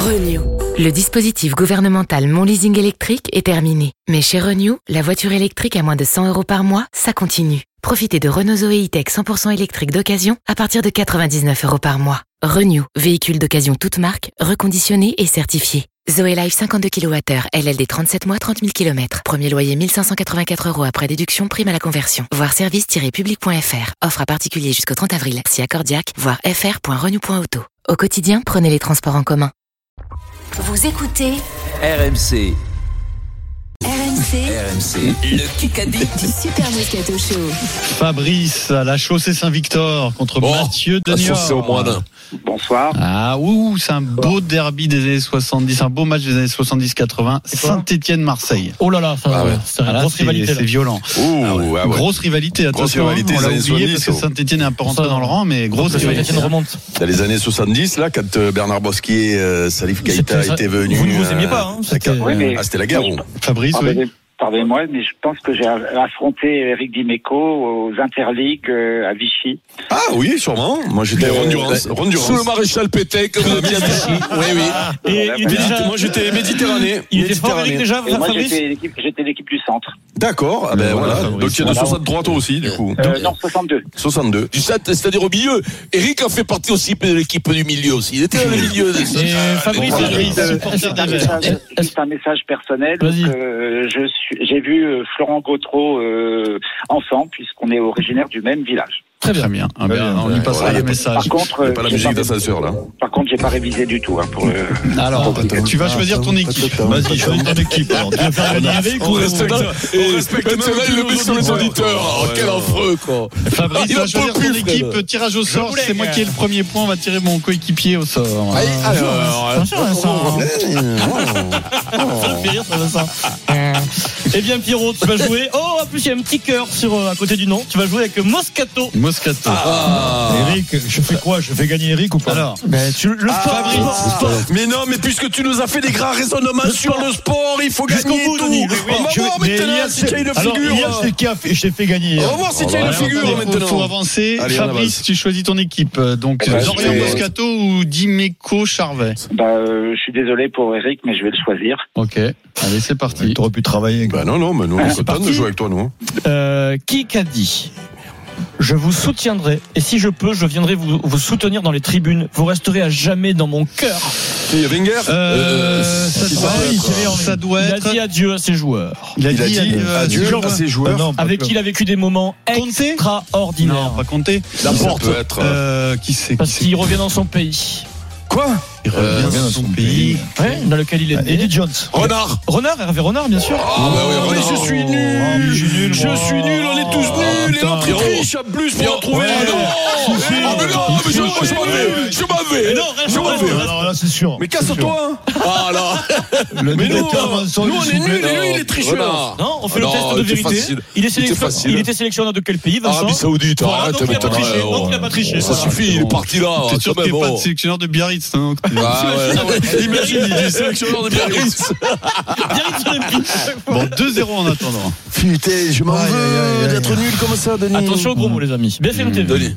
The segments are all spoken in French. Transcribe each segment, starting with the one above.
Renew. Le dispositif gouvernemental Mon Leasing électrique est terminé. Mais chez Renew, la voiture électrique à moins de 100 € par mois, ça continue. Profitez de Renault Zoé E-Tech 100% électrique d'occasion à partir de 99 € par mois. Renew, véhicule d'occasion toute marque, reconditionné et certifié. Zoé Life 52 kWh, LLD 37 mois, 30 000 km. Premier loyer 1 584 € après déduction, prime à la conversion. Voir service-public.fr. Offre à particulier jusqu'au 30 avril. Si accordiaque, voir fr.renew.auto. Au quotidien, prenez les transports en commun. Vous écoutez RMC. RMC, Le Kikadi du Super Moscato Show. Fabrice à la chaussée Saint-Victor contre Mathieu de Niort. C'est au moine. Bonsoir. Ah ouh, c'est un beau derby des années 70, un beau match des années 70-80. Saint-Étienne-Marseille. Oh là là, c'est une grosse rivalité. C'est violent. Grosse rivalité, attention. Grosse rivalité on l'a des années oublié 70, parce que Saint-Étienne est un peu rentré dans le rang, mais grosse rivalité. Saint-Étienne remonte. Dans les années 70, là, quand Bernard Bosquier, Salif Keïta étaient venus. Vous ne vous aimiez pas, hein? C'était la guerre. Fabrice, oui. Pardonnez-moi, mais je pense que j'ai affronté Eric Dimeco aux Interligues à Vichy. Ah oui, sûrement. Moi, j'étais Ron-Durance. Sous le maréchal Pétain, comme on a mis à Vichy. Oui. Et Moi, j'étais Méditerranée. Il était fort, Eric, déjà, Et moi, Fabrice? j'étais l'équipe du centre. D'accord. Ah ben voilà. Fabrice. Donc, tu es de 63 toi aussi, du coup. Non, 62. 62. Du centre, c'est-à-dire au milieu. Eric en fait partie aussi de l'équipe du milieu aussi. Il était dans le milieu. Et Fabrice, C'est un message personnel. Vas-y. J'ai vu Florent Gautreau ensemble, puisqu'on est originaire du même village. Très bien. Ah ben, on lui passera le message. Par contre, Pas la musique d'ascenseur, là. Par contre, j'ai pas révisé du tout pour le. Alors, tu vas choisir ton équipe. Vas-y, choisis ton équipe. Alors, tu vas faire gagner Eric ou On respecte maintenant, il le met sur les auditeurs. Quel affreux, quoi. Fabrice, Il va en choisir peut ton plus, équipe. Tirage au sort. C'est moi qui ai le premier point. On va tirer mon coéquipier au sort. Eh bien, Pierrot, tu vas jouer. Oh, en plus, il y a un petit cœur à côté du nom. Tu vas jouer avec Moscato. Eric, je fais quoi? Je fais gagner Eric ou pas? Alors, Le sport. Mais non, mais puisque tu nous as fait des grands raisonnements sur le sport, il faut Jusqu'au gagner bout, tout. Denis. On va voir maintenant si tu as une Alors, figure. hier, c'est qui je t'ai fait gagner. On va voir si tu as une figure il faut maintenant. avancer. Allez, on Fabrice, avance. tu choisis ton équipe. Donc, Ouais, Dorian je- Moscato ou Dimeco Charvet. Je suis désolé pour Eric, mais je vais le choisir. Ok. Allez, c'est parti. T'aurais pu travailler. Bah non, mais nous, on est contents de jouer avec toi, nous. Qui qu'a dit? Je vous soutiendrai, et si je peux, je viendrai vous soutenir dans les tribunes. Vous resterez à jamais dans mon cœur. Il y a Wenger. Ça doit Il a être. dit adieu à ses joueurs. Il a dit adieu à ses joueurs. Non, pas Avec que- qui il a vécu des moments Conté extraordinaires. Non, pas compter. La porte peut être. Qui c'est? Parce qu'il revient dans son pays. Quoi? Il revient dans son pays. Ouais, dans lequel il est né. Eddie Jones. Renard. Hervé Renard, bien sûr. Oui, je suis nul. Je suis nul, on est tous nuls. Et l'autre, il triche en plus pour en trouver. Je m'en vais. Alors là, c'est sûr. Mais casse-toi. Voilà. Le Mais nous, directeur mensonge, on est s'il vous plaît. nuls et lui, il est tricheur. Non, on fait le test de vérité. Il était sélectionneur de quel pays, Vincent? Arabie Saoudite. Voilà, Arrête, donc il a pas triché. Donc il a pas triché. Ça suffit, il est parti là. T'es sûr que t'es pas de sélectionneur de Biarritz, hein? Imagine, il est sélectionneur de Biarritz. Bon, 2-0 en attendant. Putain, je m'en veux d'être nul comme ça, Denis. Attention au gros mot, les amis. BFM TV. Denis.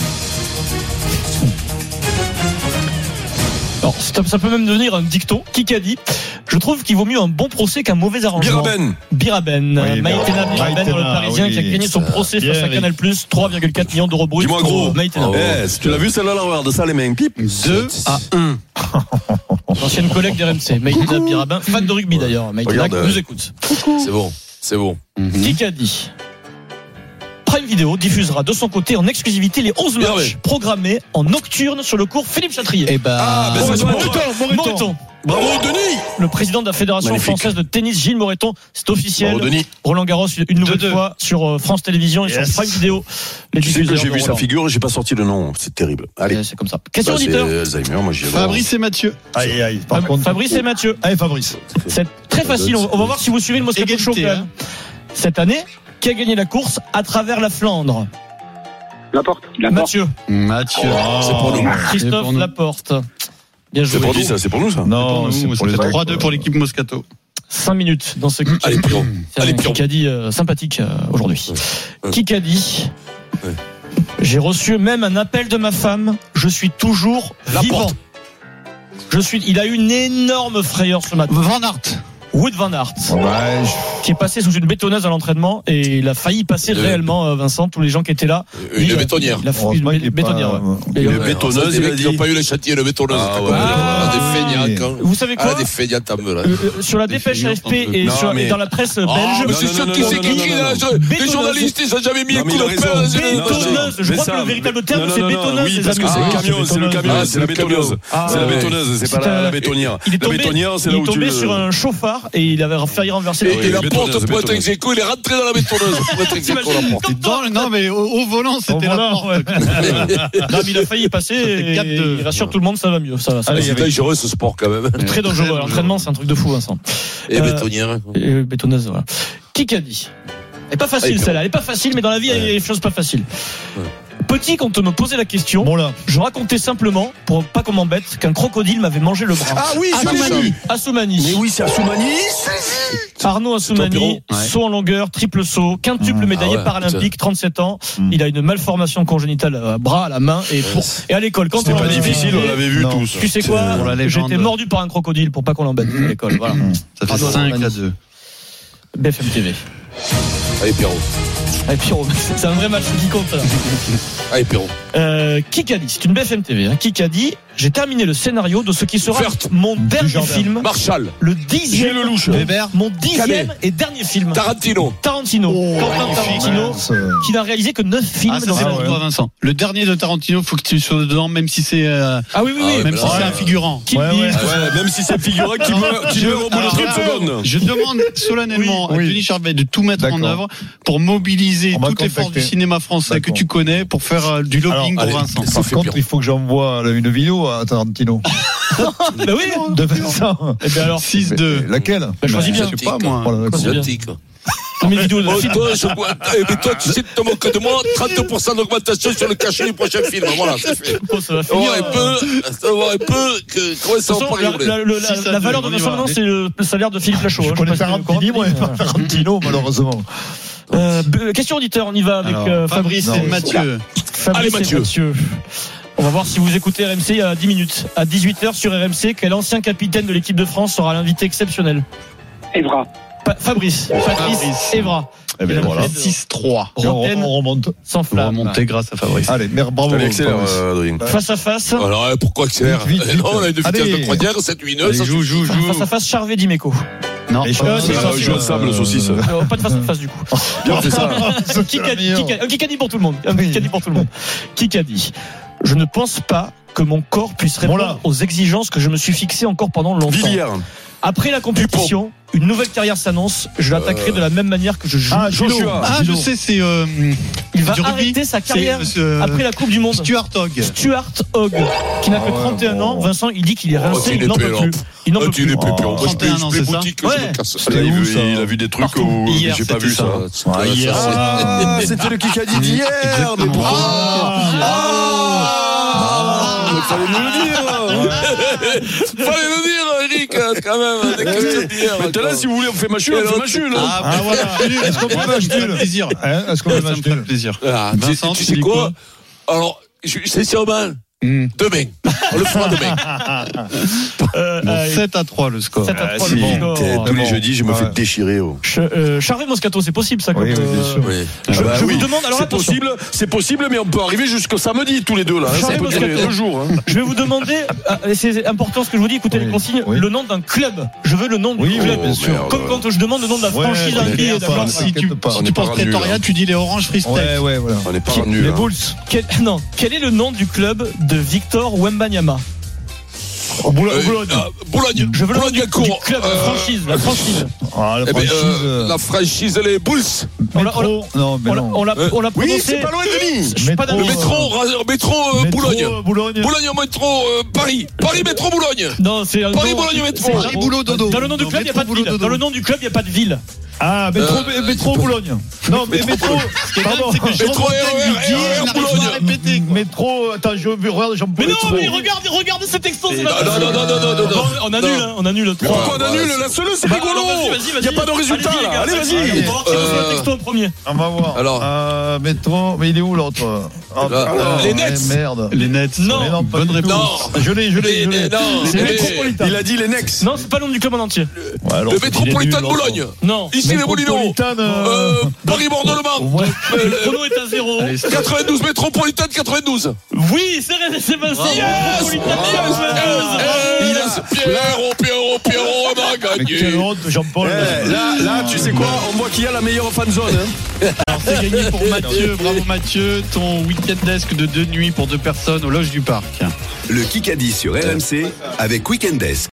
Alors, ça peut même devenir un dicton. Qui a dit? Je trouve qu'il vaut mieux un bon procès qu'un mauvais arrangement. Biraben. Oui, Maïtena Biraben, dans le Parisien, oui, qui a gagné son procès face à Canal+, 3,4 millions d'euros bruts. Dis-moi gros. Maïtena. Si tu l'as vu celle-là, regarde ça, les mains. Pip. 2-1. Ancienne collègue d'RMC. Maïtena Biraben, fan de rugby d'ailleurs. Maïtena Regarde, nous écoute. C'est bon. Qui a dit? Prime Video diffusera de son côté en exclusivité les 11 Bien matchs ouais. programmés en nocturne sur le cours Philippe Chatrier. Eh ben. Moreton. Bravo, Denis. Le président de la Fédération Magnifique. française de tennis, Gilles Moreton, c'est officiel. Bravo, Denis. Roland Garros, une nouvelle 2-2. fois sur France Télévisions et sur Prime Vidéo. Les Tu sais que diffuseurs j'ai de vu sa Roland. figure et j'ai pas sorti le nom. C'est terrible. Allez. C'est comme ça. Question Bah, c'est auditeur. Alzheimer, moi j'y ai. Fabrice et Mathieu. Aïe. Par contre. Fabrice et Mathieu. Allez, Fabrice. C'est très facile. On va voir si vous suivez le Moscato Show quand Égalité, même. Cette année, qui a gagné la course à travers la Flandre? Laporte. Mathieu. Mathieu. C'est pour nous. Christophe Laporte. Bien joué. C'est pour qui ça? C'est pour nous ça? Non, c'est pour les 3-2 pour l'équipe Moscato. 5 minutes dans ce Allez, Pierrot. C'est Allez, un Pierrot. Kikadi sympathique aujourd'hui. Ouais. Kikadi. Ouais. J'ai reçu même un appel de ma femme. Je suis toujours vivant. Laporte. Il a eu une énorme frayeur ce matin. Van Aert. Wood Van Aert, qui est passé sous une bétonneuse à l'entraînement et il a failli passer réellement, Vincent, tous les gens qui étaient là. Une bétonnière. Il a fait une bétonnière. Une bétonneuse, il a dit. Ils n'ont pas eu les chantiers de bétonneuse. Des feignants. Vous savez quoi? Des feignants, sur la dépêche AFP et dans la presse belge. Mais c'est sûr qui c'est qui crie là. Les journalistes, ils n'ont jamais mis un coup de pain. Bétonneuse. Je crois que le véritable terme, c'est bétonneuse. Oui, parce que c'est le camion, c'est le camion, c'est la bétonneuse. C'est la bétonneuse, c'est pas la bétonnière. La bétonnière, c'est là où tu. Il est tombé sur un chauffard et il avait failli renverser et la porte pour être ex-aequo, il est rentré dans la bétonneuse pour être ex-aequo la porte. Non mais au volant c'était la porte. Non mais il a failli y passer et il rassure tout le monde, ça va mieux. C'est dangereux ce sport quand même. Très dangereux, l'entraînement c'est un truc de fou Vincent. Et bétonnière. Et bétonneuse, voilà. Qui a dit? Elle est pas facile celle-là, elle est pas facile mais dans la vie il y a des choses pas faciles. Petit, quand on me posait la question, je racontais simplement, pour pas qu'on m'embête, qu'un crocodile m'avait mangé le bras. Ah oui, Assoumani. Mais oui, c'est Assoumani. Arnaud Assoumani, saut en longueur, triple saut, quintuple médaillé paralympique, 37 ans. Il a une malformation congénitale à bras, à la main et à l'école. Quand c'était pas difficile, on l'avait vu tous. Tu sais quoi? J'étais mordu par un crocodile pour pas qu'on l'embête à l'école. Voilà. Ça fait 5-2. BFM TV. Allez Pierrot. C'est un vrai match qui compte là. Allez Pierrot. Qui a dit? C'est une BFM TV. Qui a dit? J'ai terminé le scénario de ce qui sera mon dernier film. Marshall. Le 10e. Weber. Mon 10e et dernier film. Tarantino. Quentin Tarantino, qui n'a réalisé que 9 films dans sa vie. Vincent. Le dernier de Tarantino, faut que tu sois dedans, même si c'est. Oui. Même si c'est un figurant. Même si c'est figurant qui meurt au bout de 30 secondes. Je demande solennellement à Denis Charvet de tout mettre en œuvre pour mobiliser toutes les forces du cinéma français que tu connais pour faire du lobbying pour Vincent. Par contre, il faut que j'envoie une vidéo à Tarantino. Bah oui, de Vincent. Et bien alors 6-2. Laquelle? Choisis bien. Je sais pas moi. Mes vidéos de film. Mais toi, tu sais, tu te moques de moi, 30% d'augmentation sur le cachet du prochain film. Voilà, c'est fait. Ça va finir. Voir un peu comment ça va pas rigoler. La valeur de Vincent maintenant, c'est le salaire de Philippe Lachaud. Je connais Tarantino, mais pas Tarantino, malheureusement. Question auditeur, on y va avec Fabrice et Mathieu. Allez Mathieu. On va voir si vous écoutez RMC il y a 10 minutes. À 18h sur RMC, quel ancien capitaine de l'équipe de France sera l'invité exceptionnel? Evra. Patrice Evra. Eh bien voilà. 6-3. On remonte. Sans flamme. Remonter grâce à Fabrice. Allez, bravo. Excellent, Adrien. Face à face. Alors, pourquoi accélère? Non, on a une vitesse de croisière, 7-8-9. Joue. Face à face, Charvet Dimeco. Non, Jeu de sable, saucisse. Pas de face à face du coup. Bien fait ça. Qui a dit pour tout le monde? Qui a dit? Je ne pense pas que mon corps puisse répondre aux exigences que je me suis fixées encore pendant longtemps. Villiers. Après la compétition, une nouvelle carrière s'annonce. Je l'attaquerai de la même manière que je joue. Je sais, c'est. Il va arrêter sa carrière après la Coupe du Monde. Stuart Hogg, qui n'a que 31 ans. Vincent, il dit qu'il est rincé, il n'en peut plus. Il n'en peut plus. 31 ans, c'est ça? Il a vu des trucs où j'ai pas vu ça. Hier. C'était le Kikadi d'hier. Mais pourquoi? Il fallait nous le dire. Fallait le dire, Eric, quand même. Des questions d'hier. Maintenant, si vous voulez, on fait match nul. Voilà. Est-ce qu'on fait match nul? Est-ce qu'on fait match nul? Plaisir. Vincent, tu sais quoi? Alors, c'est sûrement. Demain. On le fera demain. 7-3 le score. 7-3 le score. Tous les jeudis, je me fais déchirer. Charvet Moscato, c'est possible ça? Oui, bien sûr. Je vous demande, alors attention. C'est possible, mais on peut arriver jusqu'au samedi tous les deux là. Ça peut durer 2 jours. Je vais vous demander, c'est important ce que je vous dis, écoutez les consignes, le nom d'un club. Je veux le nom du club. Bien sûr. Comme quand je demande le nom de la franchise NBA. Si tu penses Pretoria, tu dis les Orange Free State. Ouais, voilà. On n'est pas rendu. Les Bulls. Quel est le nom du club de Victor Wembanyama? Boulogne. Je veux le nom du Boulogne club, la franchise. La franchise, les Bulls. On l'a prononcé. Oui, c'est pas loin de Nice. Le métro Boulogne. Boulogne métro Paris. Paris métro Boulogne. Non, c'est Paris Boulogne métro. Paris Boulot Dodo. Dans le nom du club, il n'y a pas de ville. Dans le nom du club, il n'y a pas de ville. Métro Boulogne. Non, mais métro. Pardon. Métro RER Boulogne. Métro. Attends, regarde, j'en peux. Mais non, mais regarde cet extrait. Non. on annule, on annule. Pourquoi on annule? Laisse-le, c'est rigolo. Il n'y a pas de résultat là. Allez, vas-y. On va voir qui reçoit le texto en premier. On va voir. Alors. Métro, mais il est où l'autre? Les Nets. Merde. Les Nets. Non. Bonne réponse. Je l'ai. C'est Métropolitain. Il a dit les Nex. Non, c'est pas le nom du club en entier. Le Métropolitain de Boulogne. Non. Ici les Moulineaux. Paris-Bordeaux-Le-Mans. Le chrono est à 0. 92, Métropolitain de 92. Oui, c'est Sébastien. Pierrot, on a gagné. Quelle honte, Jean-Paul. Là, tu sais quoi? On voit qu'il y a la meilleure fan zone. Alors c'est gagné pour Mathieu. Bravo Mathieu. Ton week-end desk de 2 nuits pour 2 personnes au Loge du Parc. Le Kikadi sur RMC avec Weekend Desk.